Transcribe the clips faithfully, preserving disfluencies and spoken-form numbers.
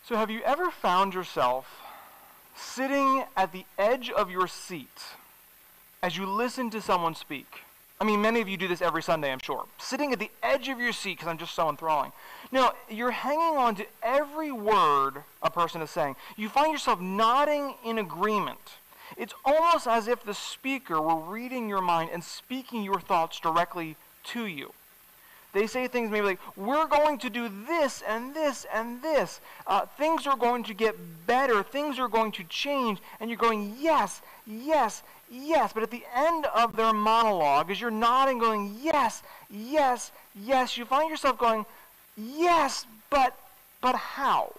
So have you ever found yourself sitting at the edge of your seat as you listen to someone speak? I mean, many of you do this every Sunday, I'm sure. Sitting at the edge of your seat because I'm just so enthralling. Now, you're hanging on to every word a person is saying. You find yourself nodding in agreement. It's almost as if the speaker were reading your mind and speaking your thoughts directly to you. They say things maybe like, we're going to do this and this and this. Uh, things are going to get better. Things are going to change. And you're going, yes, yes, yes. But at the end of their monologue, as you're nodding, going, yes, yes, yes, you find yourself going, yes, but, but how?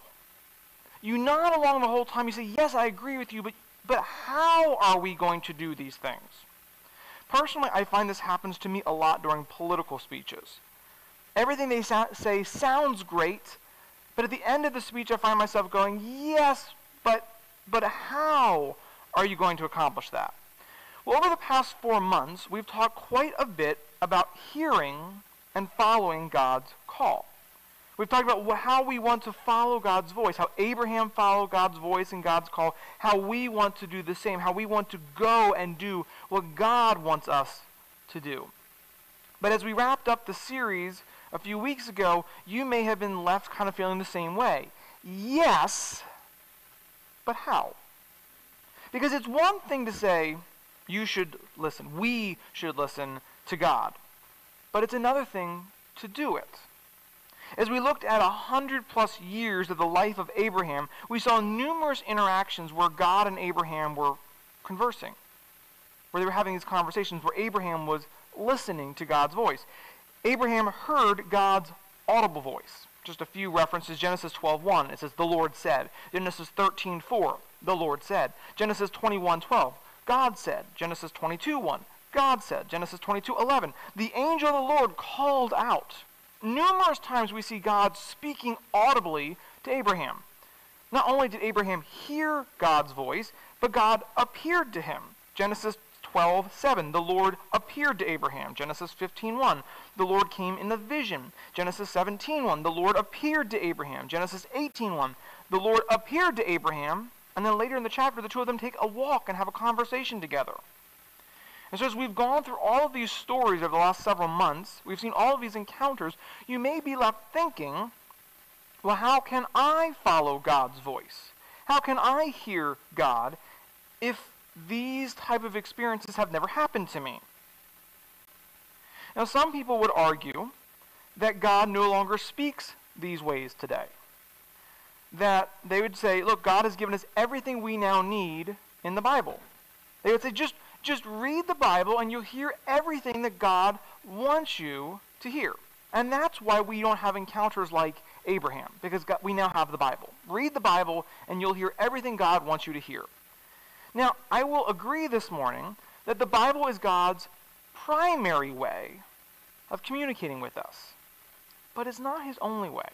You nod along the whole time. You say, yes, I agree with you, but, but how are we going to do these things? Personally, I find this happens to me a lot during political speeches. Everything they so- say sounds great, but at the end of the speech I find myself going, yes, but, but how are you going to accomplish that? Well, over the past four months, we've talked quite a bit about hearing and following God's call. We've talked about wh- how we want to follow God's voice, how Abraham followed God's voice and God's call, how we want to do the same, how we want to go and do what God wants us to do. But as we wrapped up the series a few weeks ago, you may have been left kind of feeling the same way. Yes, but how? Because it's one thing to say, you should listen, we should listen to God. But it's another thing to do it. As we looked at a hundred plus years of the life of Abraham, we saw numerous interactions where God and Abraham were conversing, where they were having these conversations, where Abraham was listening to God's voice. Abraham heard God's audible voice. Just a few references. Genesis twelve one, it says, the Lord said. Genesis thirteen four, the Lord said. Genesis twenty-one twelve, God said. Genesis twenty-two one, God said. Genesis twenty-two eleven, the angel of the Lord called out. Numerous times we see God speaking audibly to Abraham. Not only did Abraham hear God's voice, but God appeared to him. Genesis twelve seven, the Lord appeared to Abraham. Genesis fifteen one, the Lord came in a vision. Genesis seventeen one, the Lord appeared to Abraham. Genesis eighteen one, the Lord appeared to Abraham. And then later in the chapter, the two of them take a walk and have a conversation together. And so as we've gone through all of these stories over the last several months, we've seen all of these encounters, you may be left thinking, well, how can I follow God's voice? How can I hear God if these type of experiences have never happened to me? Now, some people would argue that God no longer speaks these ways today. That they would say, look, God has given us everything we now need in the Bible. They would say, just, just read the Bible and you'll hear everything that God wants you to hear. And that's why we don't have encounters like Abraham, because God, we now have the Bible. Read the Bible and you'll hear everything God wants you to hear. Now, I will agree this morning that the Bible is God's primary way of communicating with us. But it's not his only way.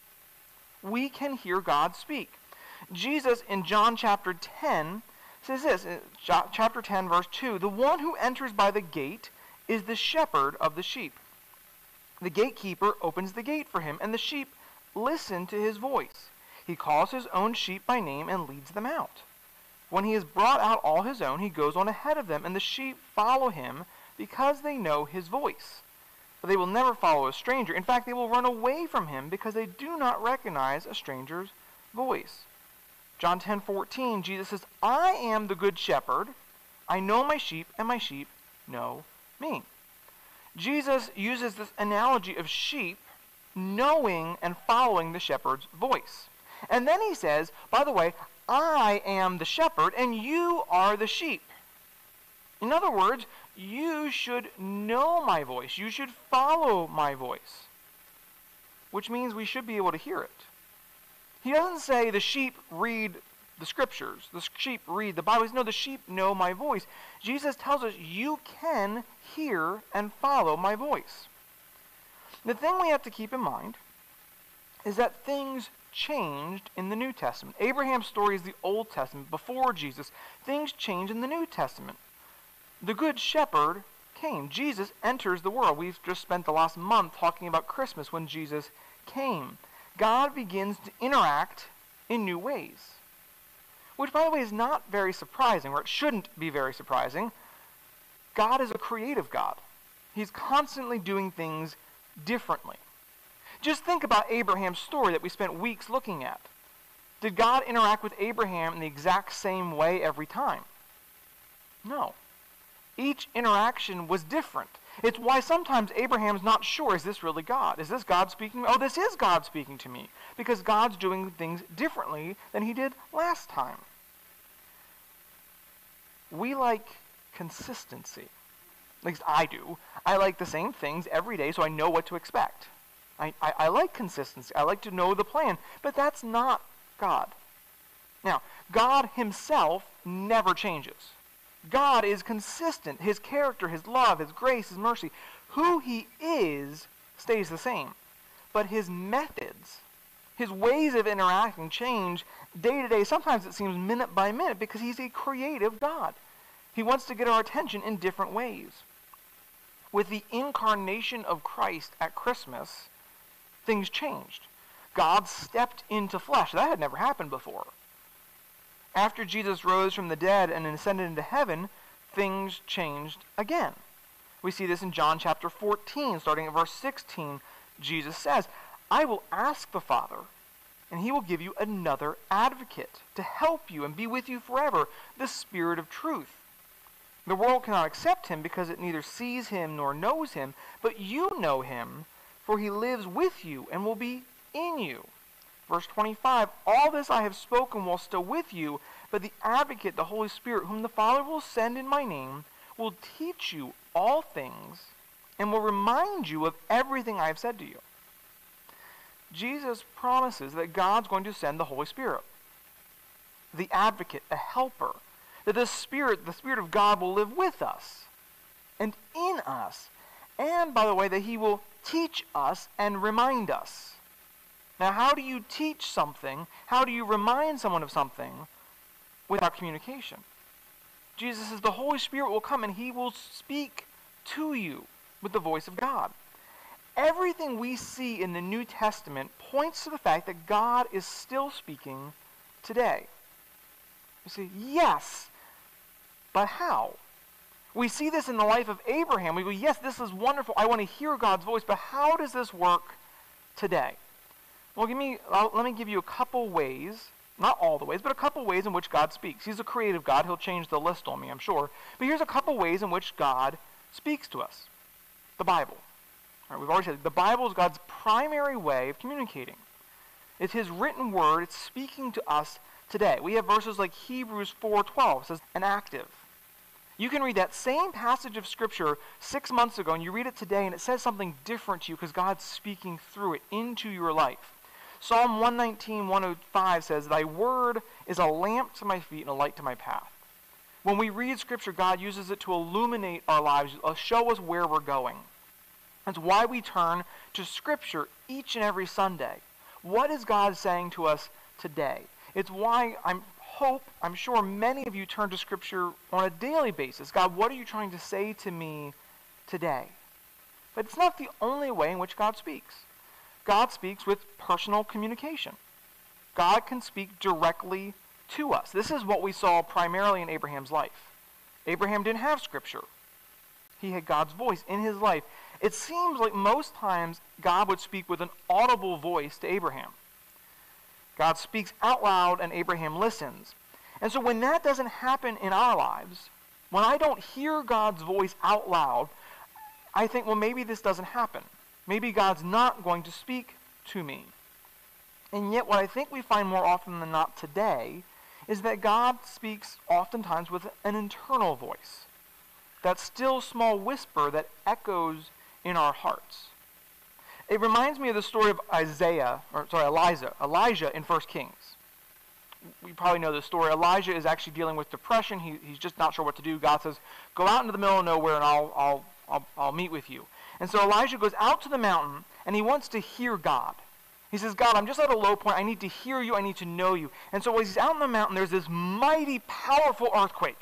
We can hear God speak. Jesus in John chapter ten says this, chapter ten verse two, the one who enters by the gate is the shepherd of the sheep. The gatekeeper opens the gate for him, and the sheep listen to his voice. He calls his own sheep by name and leads them out. When he has brought out all his own, he goes on ahead of them, and the sheep follow him because they know his voice. But they will never follow a stranger. In fact, they will run away from him because they do not recognize a stranger's voice. John ten fourteen, Jesus says, I am the good shepherd. I know my sheep, and my sheep know me. Jesus uses this analogy of sheep knowing and following the shepherd's voice. And then he says, by the way, I am the shepherd, and you are the sheep. In other words, you should know my voice. You should follow my voice. Which means we should be able to hear it. He doesn't say the sheep read the scriptures. The sheep read the Bible. He says, no, the sheep know my voice. Jesus tells us you can hear and follow my voice. The thing we have to keep in mind is that things changed in the New Testament. Abraham's story is the Old Testament, before Jesus. Things changed in the New Testament. The Good Shepherd came. Jesus enters the world. We've just spent the last month talking about Christmas when Jesus came. God begins to interact in new ways. Which, by the way, is not very surprising, or it shouldn't be very surprising. God is a creative God. He's constantly doing things differently. Just think about Abraham's story that we spent weeks looking at. Did God interact with Abraham in the exact same way every time? No. Each interaction was different. It's why sometimes Abraham's not sure, is this really God? Is this God speaking to me? Oh, this is God speaking to me. Because God's doing things differently than he did last time. We like consistency. At least I do. I like the same things every day so I know what to expect. I, I, I like consistency. I like to know the plan. But that's not God. Now, God himself never changes. God is consistent. His character, his love, his grace, his mercy, who he is stays the same. But his methods, his ways of interacting change day to day. Sometimes it seems minute by minute because he's a creative God. He wants to get our attention in different ways. With the incarnation of Christ at Christmas, things changed. God stepped into flesh. That had never happened before. After Jesus rose from the dead and ascended into heaven, things changed again. We see this in John chapter fourteen, starting at verse sixteen. Jesus says, I will ask the Father, and he will give you another advocate to help you and be with you forever, the Spirit of truth. The world cannot accept him because it neither sees him nor knows him, but you know him, for he lives with you and will be in you. Verse twenty-five, all this I have spoken while still with you, but the advocate, the Holy Spirit, whom the Father will send in my name, will teach you all things and will remind you of everything I have said to you. Jesus promises that God's going to send the Holy Spirit, the advocate, a helper, that the Spirit, the Spirit of God will live with us and in us, and, by the way, that he will teach us and remind us. Now, how do you teach something? How do you remind someone of something without communication? Jesus says the Holy Spirit will come and he will speak to you with the voice of God. Everything we see in the New Testament points to the fact that God is still speaking today. You say, yes, but how? We see this in the life of Abraham. We go, yes, this is wonderful. I want to hear God's voice, but how does this work today? Well, give me, I'll, let me give you a couple ways, not all the ways, but a couple ways in which God speaks. He's a creative God. He'll change the list on me, I'm sure. But here's a couple ways in which God speaks to us. The Bible. All right, we've already said the Bible is God's primary way of communicating. It's his written word. It's speaking to us today. We have verses like Hebrews four twelve. It says, an active. You can read that same passage of Scripture six months ago, and you read it today, and it says something different to you because God's speaking through it into your life. Psalm one nineteen, one oh five says, thy word is a lamp to my feet and a light to my path. When we read Scripture, God uses it to illuminate our lives, uh, show us where we're going. That's why we turn to Scripture each and every Sunday. What is God saying to us today? It's why I hope, I'm sure many of you turn to Scripture on a daily basis. God, what are you trying to say to me today? But it's not the only way in which God speaks. God speaks with personal communication. God can speak directly to us. This is what we saw primarily in Abraham's life. Abraham didn't have Scripture. He had God's voice in his life. It seems like most times God would speak with an audible voice to Abraham. God speaks out loud and Abraham listens. And so when that doesn't happen in our lives, when I don't hear God's voice out loud, I think, well, maybe this doesn't happen. Maybe God's not going to speak to me. And yet what I think we find more often than not today is that God speaks oftentimes with an internal voice. That still small whisper that echoes in our hearts. It reminds me of the story of Isaiah, or sorry, Elijah, Elijah in First Kings. We probably know this story. Elijah is actually dealing with depression. He, he's just not sure what to do. God says, go out into the middle of nowhere and I'll, I'll, I'll, I'll meet with you. And so Elijah goes out to the mountain and he wants to hear God. He says, God, I'm just at a low point. I need to hear you. I need to know you. And so as he's out in the mountain, there's this mighty, powerful earthquake.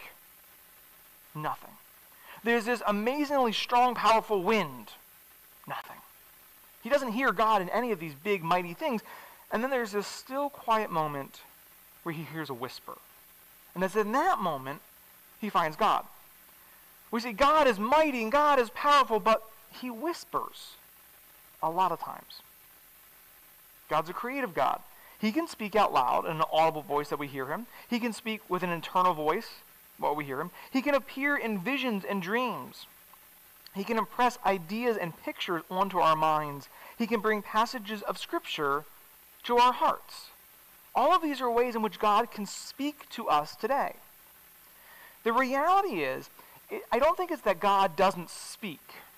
Nothing. There's this amazingly strong, powerful wind. Nothing. He doesn't hear God in any of these big, mighty things And then there's this still quiet moment where he hears a whisper. And it's in that moment he finds God. We see God is mighty and God is powerful, but he whispers a lot of times. God's a creative God. He can speak out loud in an audible voice that we hear him. He can speak with an internal voice while we hear him. He can appear in visions and dreams. He can impress ideas and pictures onto our minds. He can bring passages of Scripture to our hearts. All of these are ways in which God can speak to us today. The reality is, I don't think it's that God doesn't speak.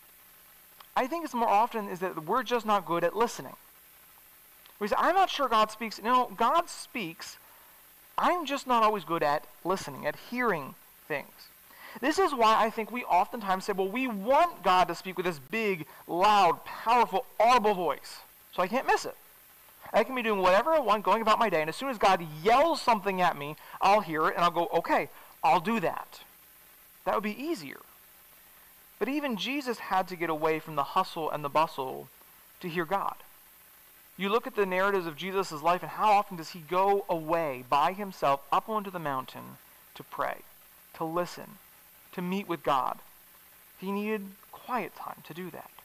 I think it's more often is that we're just not good at listening. We say, I'm not sure God speaks. No, God speaks. I'm just not always good at listening, at hearing things. This is why I think we oftentimes say, well, we want God to speak with this big, loud, powerful, audible voice, so I can't miss it. I can be doing whatever I want, going about my day, and as soon as God yells something at me, I'll hear it, and I'll go, okay, I'll do that. That would be easier. But even Jesus had to get away from the hustle and the bustle to hear God. You look at the narratives of Jesus' life, and how often does he go away by himself up onto the mountain to pray, to listen, to meet with God? He needed quiet time to do that.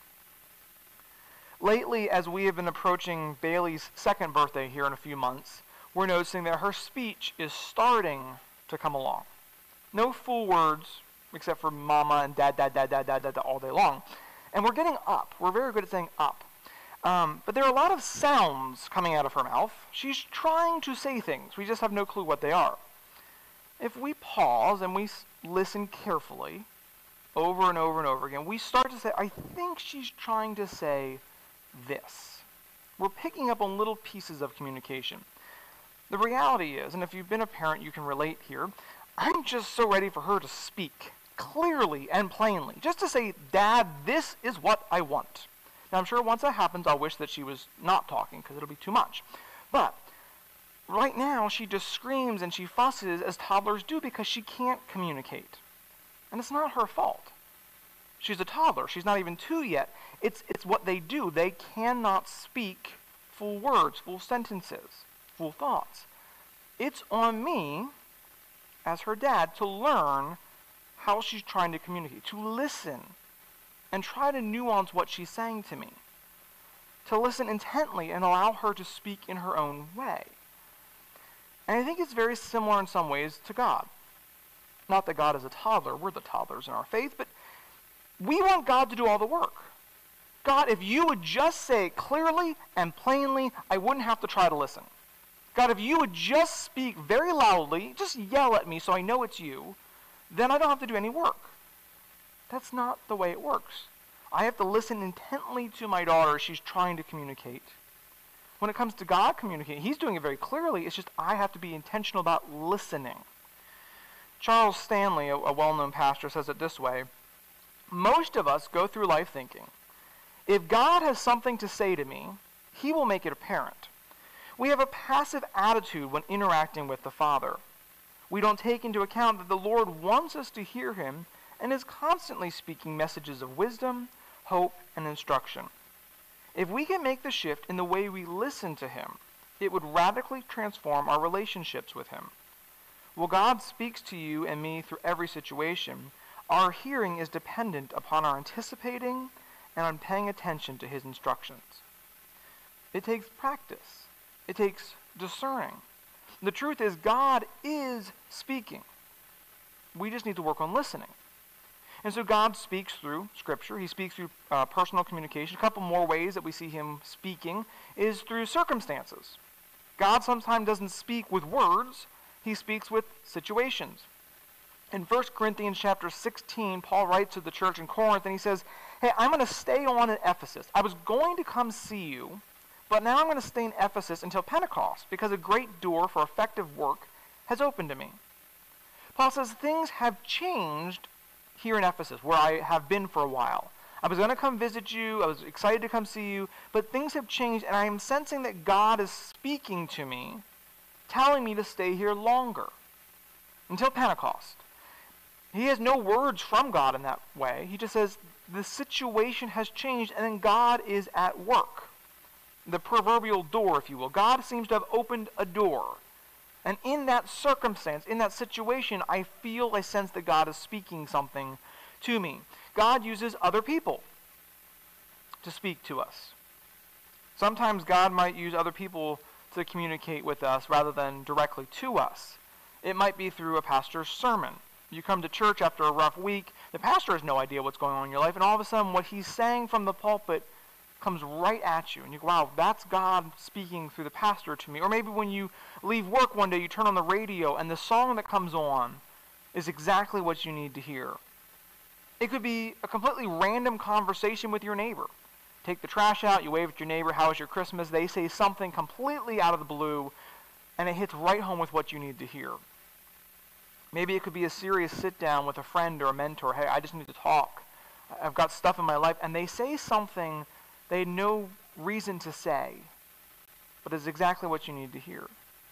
Lately, as we have been approaching Bailey's second birthday here in a few months, we're noticing that her speech is starting to come along. No full words, except for mama and dad, dad, dad, dad, dad, dad, all day long. And we're getting up. We're very good at saying up. Um, but there are a lot of sounds coming out of her mouth. She's trying to say things. We just have no clue what they are. If we pause and we s- listen carefully, over and over and over again, we start to say, I think she's trying to say this. We're picking up on little pieces of communication. The reality is, and if you've been a parent, you can relate here, I'm just so ready for her to speak clearly and plainly. Just to say, Dad, this is what I want. Now, I'm sure once that happens, I'll wish that she was not talking, because it'll be too much. But right now, she just screams and she fusses as toddlers do because she can't communicate. And it's not her fault. She's a toddler. She's not even two yet. It's, it's what they do. They cannot speak full words, full sentences, full thoughts. It's on me, as her dad, to learn how she's trying to communicate, to listen, and try to nuance what she's saying to me, to listen intently and allow her to speak in her own way. And I think it's very similar in some ways to God. Not that God is a toddler, we're the toddlers in our faith, but we want God to do all the work. God, if you would just say it clearly and plainly, I wouldn't have to try to listen. God, if you would just speak very loudly, just yell at me so I know it's you, then I don't have to do any work. That's not the way it works. I have to listen intently to my daughter as she's trying to communicate. When it comes to God communicating, he's doing it very clearly. It's just I have to be intentional about listening. Charles Stanley, a, a well-known pastor, says it this way: most of us go through life thinking, if God has something to say to me, he will make it apparent. We have a passive attitude when interacting with the Father. We don't take into account that the Lord wants us to hear him and is constantly speaking messages of wisdom, hope, and instruction. If we can make the shift in the way we listen to him, it would radically transform our relationships with him. While God speaks to you and me through every situation, our hearing is dependent upon our anticipating and on paying attention to his instructions. It takes practice. It takes discerning. The truth is, God is speaking. We just need to work on listening. And so God speaks through Scripture. He speaks through uh, personal communication. A couple more ways that we see him speaking is through circumstances. God sometimes doesn't speak with words. He speaks with situations. In First Corinthians chapter sixteen, Paul writes to the church in Corinth, and he says, hey, I'm going to stay on in Ephesus. I was going to come see you, but now I'm going to stay in Ephesus until Pentecost, because a great door for effective work has opened to me. Paul says things have changed here in Ephesus, where I have been for a while. I was going to come visit you. I was excited to come see you, but things have changed, and I am sensing that God is speaking to me, telling me to stay here longer, until Pentecost. He has no words from God in that way. He just says the situation has changed, and then God is at work. the proverbial door, if you will. God seems to have opened a door. And in that circumstance, in that situation, I feel, I sense that God is speaking something to me. God uses other people to speak to us. Sometimes God might use other people to communicate with us rather than directly to us. It might be through a pastor's sermon. You come to church after a rough week, the pastor has no idea what's going on in your life, and all of a sudden what he's saying from the pulpit comes right at you, and you go, wow, that's God speaking through the pastor to me. Or maybe when you leave work one day, you turn on the radio, and the song that comes on is exactly what you need to hear. It could be a completely random conversation with your neighbor. Take the trash out, you wave at your neighbor, how was your Christmas? They say something completely out of the blue, and it hits right home with what you need to hear. Maybe it could be a serious sit-down with a friend or a mentor. Hey, I just need to talk. I've got stuff in my life, and they say something they had no reason to say, but it's exactly what you need to hear.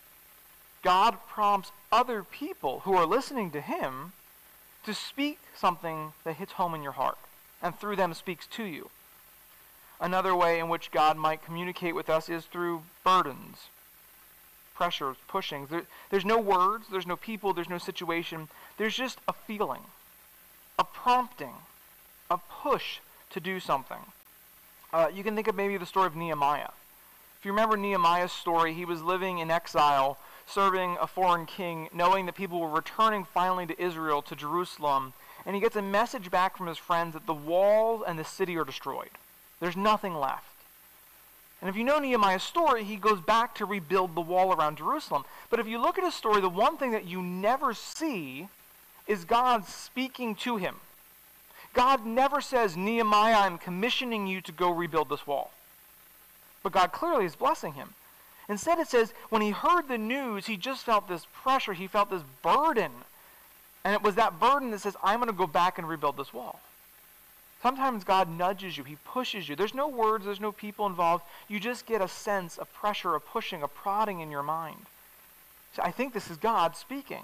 God prompts other people who are listening to him to speak something that hits home in your heart, and through them speaks to you. Another way in which God might communicate with us is through burdens, pressures, pushings. There, there's no words, there's no people, there's no situation. There's just a feeling, a prompting, a push to do something. Uh, you can think of maybe the story of Nehemiah. If you remember Nehemiah's story, he was living in exile, serving a foreign king, knowing that people were returning finally to Israel, to Jerusalem, and he gets a message back from his friends that the walls and the city are destroyed. There's nothing left. And if you know Nehemiah's story, he goes back to rebuild the wall around Jerusalem. But if you look at his story, the one thing that you never see is God speaking to him. God never says, Nehemiah, I'm commissioning you to go rebuild this wall. But God clearly is blessing him. Instead it says, when he heard the news, he just felt this pressure, he felt this burden. And it was that burden that says, I'm going to go back and rebuild this wall. Sometimes God nudges you, he pushes you. There's no words, there's no people involved. You just get a sense, a pressure, a pushing, a prodding in your mind. So I think this is God speaking.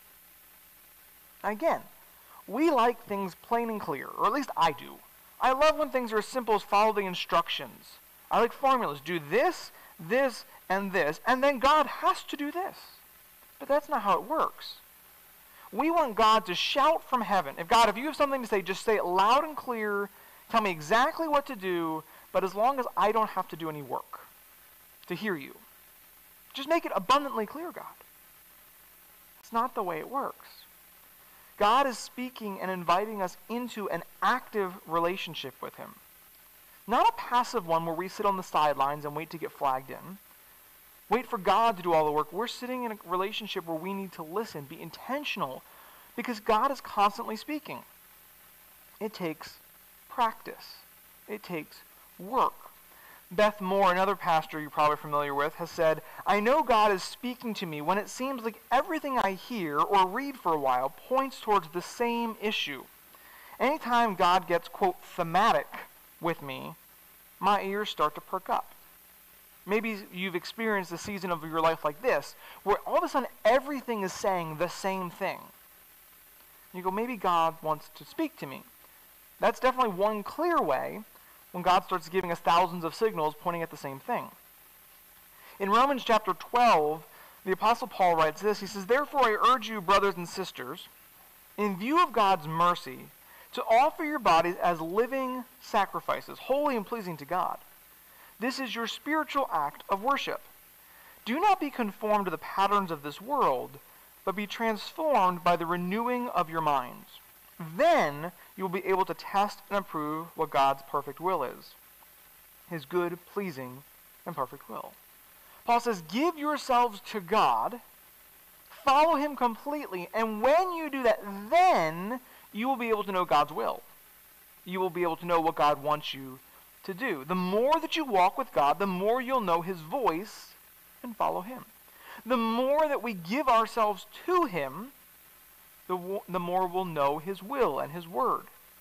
Again, we like things plain and clear, or at least I do. I love when things are as simple as follow the instructions. I like formulas. Do this, this, and this, and then God has to do this. But that's not how it works. We want God to shout from heaven. If God, if you have something to say, just say it loud and clear. Tell me exactly what to do, but as long as I don't have to do any work to hear you. Just make it abundantly clear, God. It's not the way it works. God is speaking and inviting us into an active relationship with him. Not a passive one where we sit on the sidelines and wait to get flagged in. Wait for God to do all the work. We're sitting in a relationship where we need to listen, be intentional, because God is constantly speaking. It takes practice. It takes work. Beth Moore, another pastor you're probably familiar with, has said, I know God is speaking to me when it seems like everything I hear or read for a while points towards the same issue. Anytime God gets, quote, thematic with me, my ears start to perk up. Maybe you've experienced a season of your life like this, where all of a sudden everything is saying the same thing. You go, maybe God wants to speak to me. That's definitely one clear way when God starts giving us thousands of signals pointing at the same thing. In Romans chapter twelve, the Apostle Paul writes this. He says, therefore I urge you, brothers and sisters, in view of God's mercy, to offer your bodies as living sacrifices, holy and pleasing to God. This is your spiritual act of worship. Do not be conformed to the patterns of this world, but be transformed by the renewing of your minds. Then you will be able to test and approve what God's perfect will is, his good, pleasing, and perfect will. Paul says, give yourselves to God, follow him completely, and when you do that, then you will be able to know God's will. You will be able to know what God wants you to do. The more that you walk with God, the more you'll know his voice and follow him. The more that we give ourselves to him, the, the more we'll know his will and his word.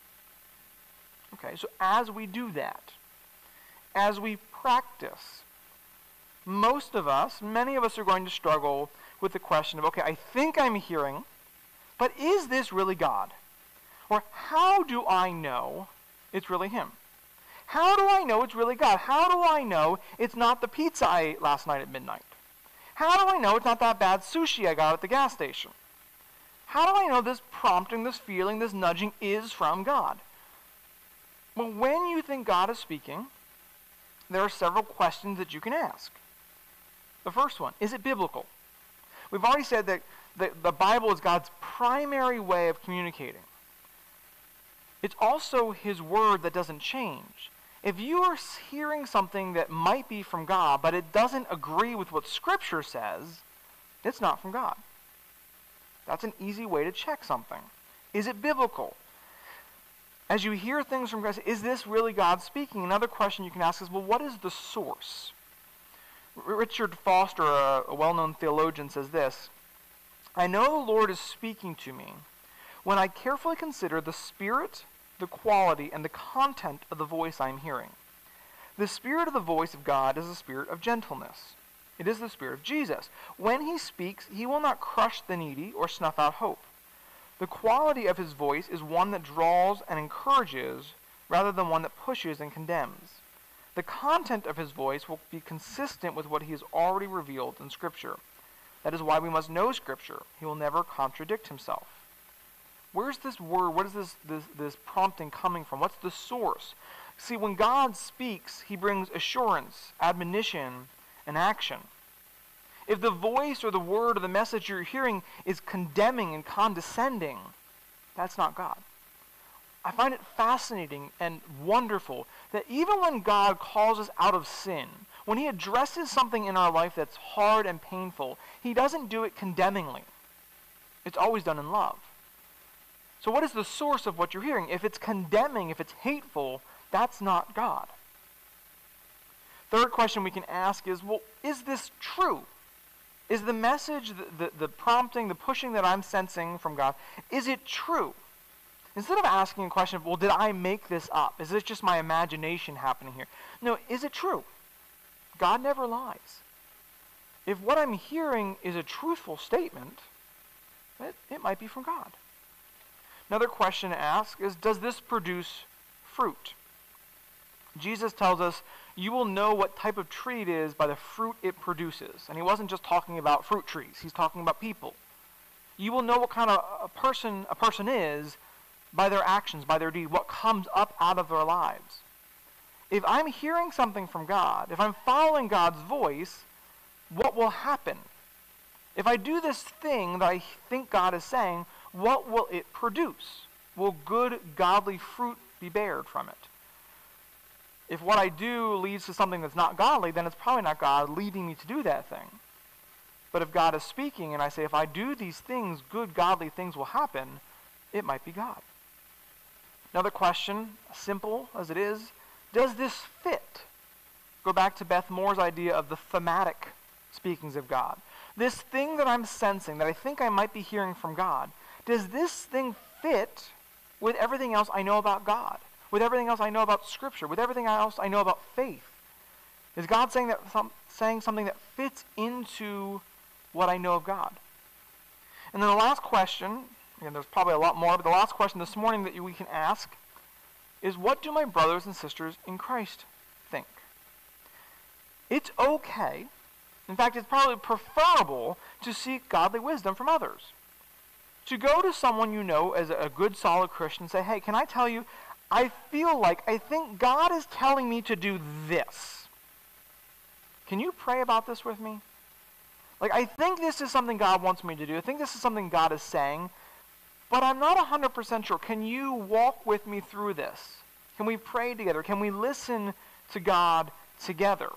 Okay, so as we do that, as we practice, most of us, many of us are going to struggle with the question of, okay, I think I'm hearing, but is this really God? Or how do I know it's really him? How do I know it's really God? How do I know it's not the pizza I ate last night at midnight? How do I know it's not that bad sushi I got at the gas station? How do I know this prompting, this feeling, this nudging is from God? Well, when you think God is speaking, there are several questions that you can ask. The first one, is it biblical? We've already said that the, the Bible is God's primary way of communicating. It's also his word that doesn't change. If you are hearing something that might be from God, but it doesn't agree with what Scripture says, it's not from God. That's an easy way to check something. Is it biblical? As you hear things from God, is this really God speaking? Another question you can ask is, well, what is the source? Richard Foster, a, a well-known theologian, says this, I know the Lord is speaking to me when I carefully consider the spirit, the quality, and the content of the voice I am hearing. The spirit of the voice of God is the spirit of gentleness. It is the spirit of Jesus. When he speaks, he will not crush the needy or snuff out hope. The quality of his voice is one that draws and encourages rather than one that pushes and condemns. The content of his voice will be consistent with what he has already revealed in Scripture. That is why we must know Scripture. He will never contradict himself. Where's this word, what is this, this, this prompting coming from? What's the source? See, when God speaks, he brings assurance, admonition, and action. If the voice or the word or the message you're hearing is condemning and condescending, that's not God. I find it fascinating and wonderful that even when God calls us out of sin, when he addresses something in our life that's hard and painful, he doesn't do it condemningly. It's always done in love. So what is the source of what you're hearing? If it's condemning, if it's hateful, that's not God. Third question we can ask is, well, is this true? Is the message, the, the, the prompting, the pushing that I'm sensing from God, is it true? Instead of asking a question of, well, did I make this up? Is this just my imagination happening here? No, is it true? God never lies. If what I'm hearing is a truthful statement, it, it might be from God. Another question to ask is, does this produce fruit? Jesus tells us, you will know what type of tree it is by the fruit it produces. And he wasn't just talking about fruit trees. He's talking about people. You will know what kind of a person a person is by their actions, by their deed, what comes up out of their lives. If I'm hearing something from God, if I'm following God's voice, what will happen? If I do this thing that I think God is saying, what will it produce? Will good, godly fruit be bared from it? If what I do leads to something that's not godly, then it's probably not God leading me to do that thing. But if God is speaking and I say, if I do these things, good, godly things will happen, it might be God. Another question, simple as it is, does this fit? Go back to Beth Moore's idea of the thematic speakings of God. This thing that I'm sensing, that I think I might be hearing from God, does this thing fit with everything else I know about God? With everything else I know about Scripture? With everything else I know about faith? Is God saying that some, saying something that fits into what I know of God? And then the last question, again, there's probably a lot more, but the last question this morning that we can ask is, what do my brothers and sisters in Christ think? It's okay. In fact, it's probably preferable to seek godly wisdom from others. To go to someone you know as a good, solid Christian and say, hey, can I tell you, I feel like, I think God is telling me to do this. Can you pray about this with me? Like, I think this is something God wants me to do. I think this is something God is saying, but I'm not one hundred percent sure. Can you walk with me through this? Can we pray together? Can we listen to God together?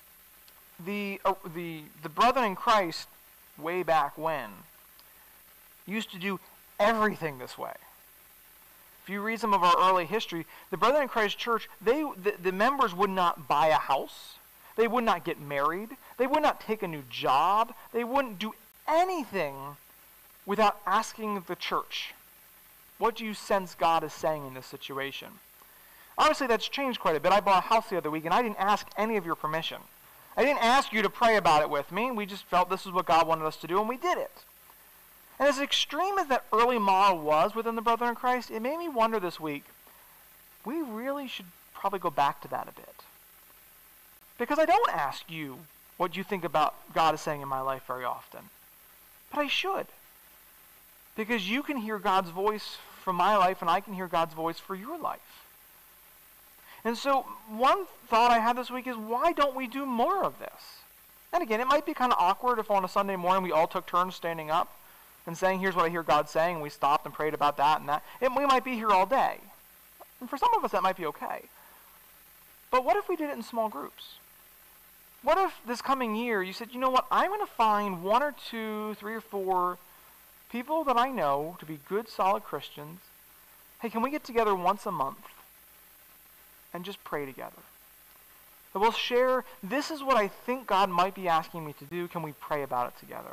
The, uh, the, the brethren in Christ, way back when, used to do everything this way. If you read some of our early history, the Brethren in Christ Church, they the, the members would not buy a house. They would not get married. They would not take a new job. They wouldn't do anything without asking the church, what do you sense God is saying in this situation? Obviously, that's changed quite a bit. I bought a house the other week, and I didn't ask any of your permission. I didn't ask you to pray about it with me. We just felt this is what God wanted us to do, and we did it. And as extreme as that early model was within the Brethren in Christ, it made me wonder this week, we really should probably go back to that a bit. Because I don't ask you what you think about God is saying in my life very often. But I should. Because you can hear God's voice from my life, and I can hear God's voice for your life. And so one thought I had this week is, why don't we do more of this? And again, it might be kind of awkward if on a Sunday morning we all took turns standing up and saying, here's what I hear God saying, and we stopped and prayed about that and that. It, we might be here all day. And for some of us, that might be okay. But what if we did it in small groups? What if this coming year you said, you know what, I'm going to find one or two, three or four people that I know to be good, solid Christians. Hey, can we get together once a month and just pray together? And we'll share, this is what I think God might be asking me to do. Can we pray about it together?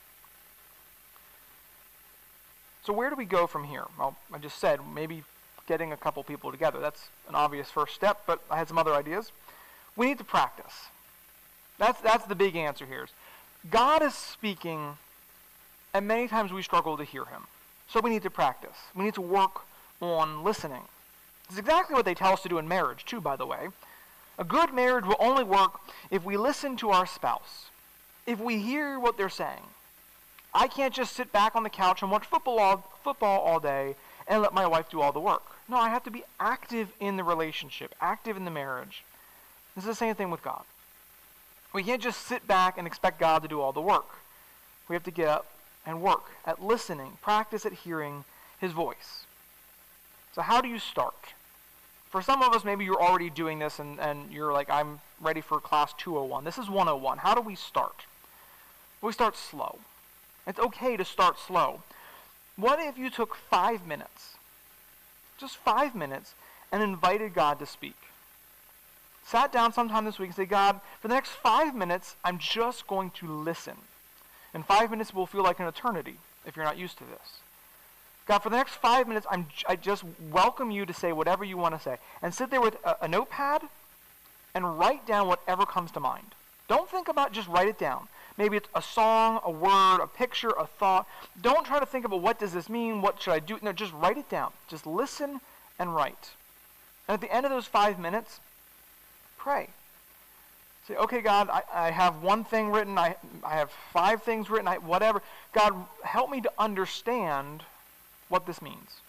So where do we go from here? Well, I just said maybe getting a couple people together. That's an obvious first step, but I had some other ideas. We need to practice. That's, that's the big answer here. God is speaking, and many times we struggle to hear him. So we need to practice. We need to work on listening. It's exactly what they tell us to do in marriage, too, by the way. A good marriage will only work if we listen to our spouse, if we hear what they're saying. I can't just sit back on the couch and watch football all, football all day and let my wife do all the work. No, I have to be active in the relationship, active in the marriage. This is the same thing with God. We can't just sit back and expect God to do all the work. We have to get up and work at listening, practice at hearing his voice. So how do you start? For some of us, maybe you're already doing this and, and you're like, I'm ready for class two oh one. This is one oh one. How do we start? We start slow. It's okay to start slow. What if you took five minutes, just five minutes, and invited God to speak? Sat down sometime this week and said, God, for the next five minutes, I'm just going to listen. And five minutes will feel like an eternity if you're not used to this. God, for the next five minutes, I'm, I just welcome you to say whatever you want to say. And sit there with a, a notepad and write down whatever comes to mind. Don't think about it, just write it down. Maybe it's a song, a word, a picture, a thought. Don't try to think about what does this mean, what should I do. No, just write it down. Just listen and write. And at the end of those five minutes, pray. Say, okay, God, I, I have one thing written. I, I have five things written. I, whatever. God, help me to understand what this means.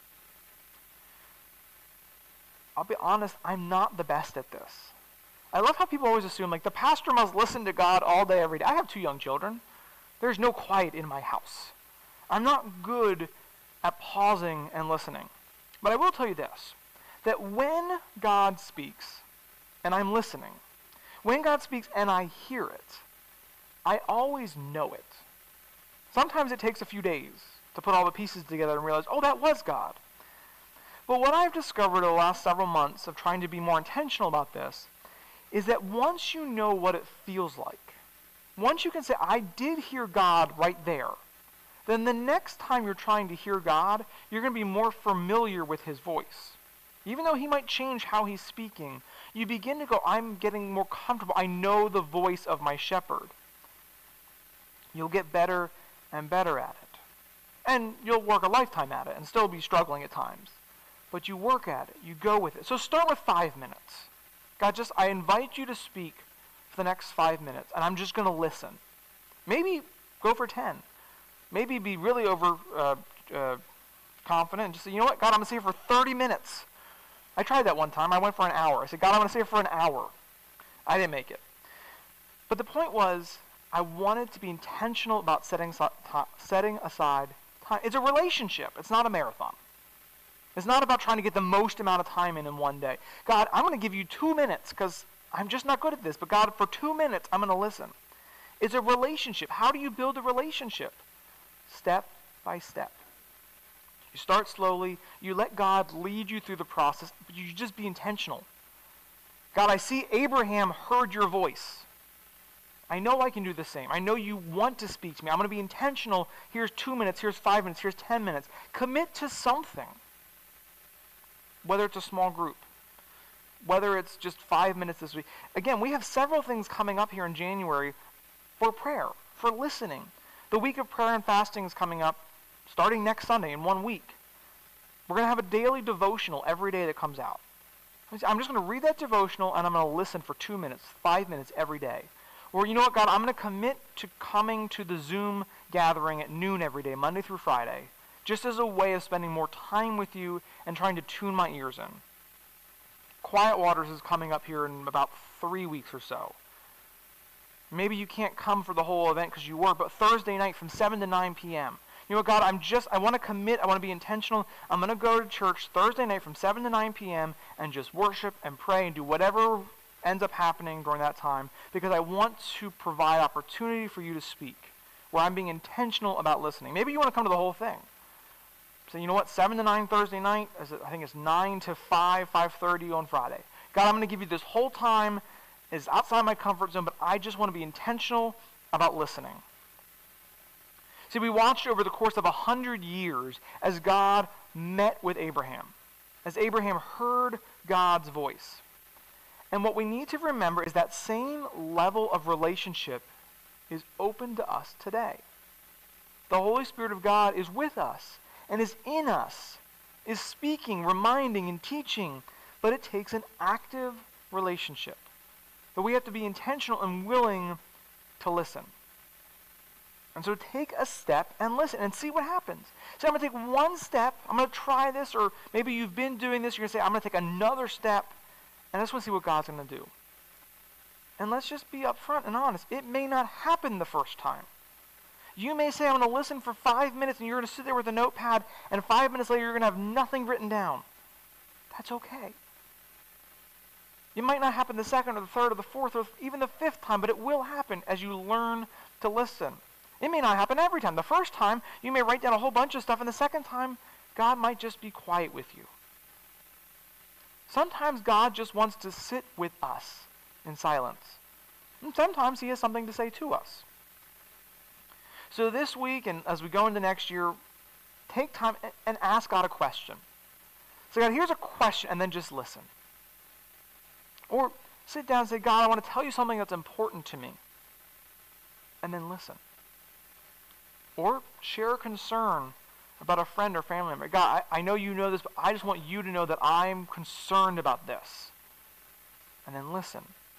I'll be honest, I'm not the best at this. I love how people always assume, like, the pastor must listen to God all day, every day. I have two young children. There's no quiet in my house. I'm not good at pausing and listening. But I will tell you this, that when God speaks, and I'm listening, when God speaks and I hear it, I always know it. Sometimes it takes a few days to put all the pieces together and realize, oh, that was God. But what I've discovered over the last several months of trying to be more intentional about this is that once you know what it feels like, once you can say, I did hear God right there, then the next time you're trying to hear God, you're going to be more familiar with his voice. Even though he might change how he's speaking, you begin to go, I'm getting more comfortable. I know the voice of my shepherd. You'll get better and better at it. And you'll work a lifetime at it and still be struggling at times. But you work at it. You go with it. So start with five minutes. God, just, I invite you to speak for the next five minutes, and I'm just going to listen. Maybe go for ten. Maybe be really over uh, uh, confident and just say, you know what, God, I'm going to say it for thirty minutes. I tried that one time. I went for an hour. I said, God, I'm going to say it for an hour. I didn't make it. But the point was, I wanted to be intentional about setting, setting aside time. It's a relationship. It's not a marathon. It's not about trying to get the most amount of time in in one day. God, I'm going to give you two minutes because I'm just not good at this. But God, for two minutes, I'm going to listen. It's a relationship. How do you build a relationship? Step by step. You start slowly. You let God lead you through the process, but you just be intentional. God, I see Abraham heard your voice. I know I can do the same. I know you want to speak to me. I'm going to be intentional. Here's two minutes. Here's five minutes. Here's ten minutes. Commit to something. Whether it's a small group, whether it's just five minutes this week. Again, we have several things coming up here in January for prayer, for listening. The week of prayer and fasting is coming up starting next Sunday in one week. We're going to have a daily devotional every day that comes out. I'm just going to read that devotional and I'm going to listen for two minutes, five minutes every day. Or you know what, God, I'm going to commit to coming to the Zoom gathering at noon every day, Monday through Friday, just as a way of spending more time with you and trying to tune my ears in. Quiet Waters is coming up here in about three weeks or so. Maybe you can't come for the whole event because you work, but Thursday night from seven to nine p.m. You know what, God, I'm just, I want to commit, I want to be intentional. I'm going to go to church Thursday night from seven to nine p.m. and just worship and pray and do whatever ends up happening during that time, because I want to provide opportunity for you to speak, where I'm being intentional about listening. Maybe you want to come to the whole thing. So you know what, seven to nine Thursday night, I think it's nine to five, five thirty on Friday. God, I'm going to give you this whole time. It's outside my comfort zone, but I just want to be intentional about listening. See, we watched over the course of a hundred years as God met with Abraham, as Abraham heard God's voice. And what we need to remember is that same level of relationship is open to us today. The Holy Spirit of God is with us and is in us, is speaking, reminding, and teaching, but it takes an active relationship. But we have to be intentional and willing to listen. And so take a step and listen and see what happens. So I'm going to take one step. I'm going to try this, or maybe you've been doing this. You're going to say, I'm going to take another step, and I just want to see what God's going to do. And let's just be upfront and honest. It may not happen the first time. You may say, I'm going to listen for five minutes, and you're going to sit there with a notepad, and five minutes later, you're going to have nothing written down. That's okay. It might not happen the second or the third or the fourth or even the fifth time, but it will happen as you learn to listen. It may not happen every time. The first time, you may write down a whole bunch of stuff, and the second time, God might just be quiet with you. Sometimes God just wants to sit with us in silence. And sometimes he has something to say to us. So this week, and as we go into next year, take time and ask God a question. So God, here's a question, and then just listen. Or sit down and say, God, I want to tell you something that's important to me. And then listen. Or share a concern about a friend or family member. God, I, I know you know this, but I just want you to know that I'm concerned about this. And then listen.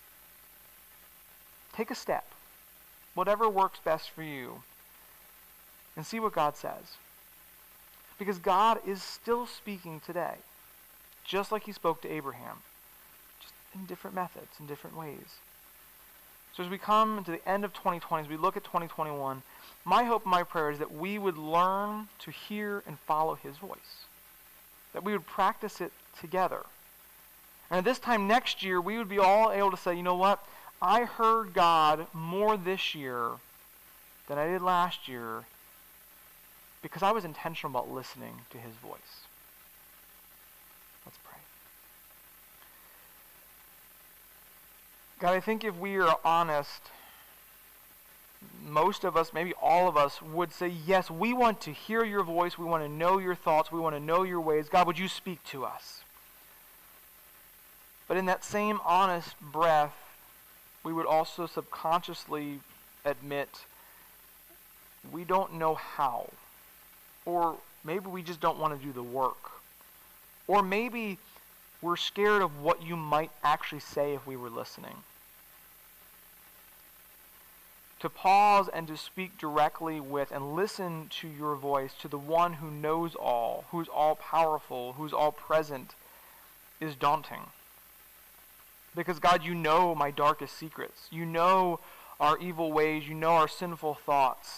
Take a step. Whatever works best for you. And see what God says. Because God is still speaking today. Just like he spoke to Abraham. Just in different methods, in different ways. So as we come to the end of twenty twenty, as we look at twenty twenty-one, my hope and my prayer is that we would learn to hear and follow his voice. That we would practice it together. And at this time next year, we would be all able to say, you know what? I heard God more this year than I did last year because I was intentional about listening to his voice. Let's pray. God, I think if we are honest, most of us, maybe all of us, would say, yes, we want to hear your voice. We want to know your thoughts. We want to know your ways. God, would you speak to us? But in that same honest breath, we would also subconsciously admit we don't know how. Or maybe we just don't want to do the work. Or maybe we're scared of what you might actually say if we were listening. To pause and to speak directly with and listen to your voice, to the one who knows all, who's all-powerful, who's all-present, is daunting. Because, God, you know my darkest secrets. You know our evil ways. You know our sinful thoughts.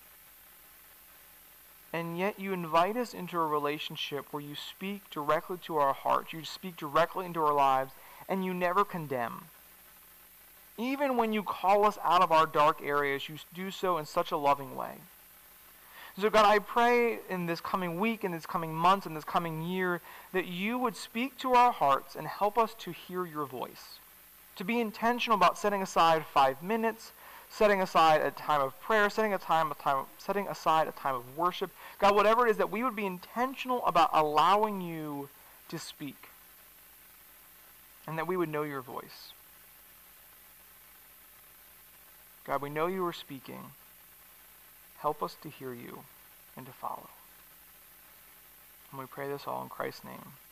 And yet you invite us into a relationship where you speak directly to our hearts. You speak directly into our lives, and you never condemn. Even when you call us out of our dark areas, you do so in such a loving way. So God, I pray in this coming week, in this coming months, in this coming year, that you would speak to our hearts and help us to hear your voice. To be intentional about setting aside five minutes, setting aside a time of prayer, setting a time, a time, setting aside a time of worship. God, whatever it is, that we would be intentional about allowing you to speak. And that we would know your voice. God, we know you are speaking. Help us to hear you and to follow. And we pray this all in Christ's name.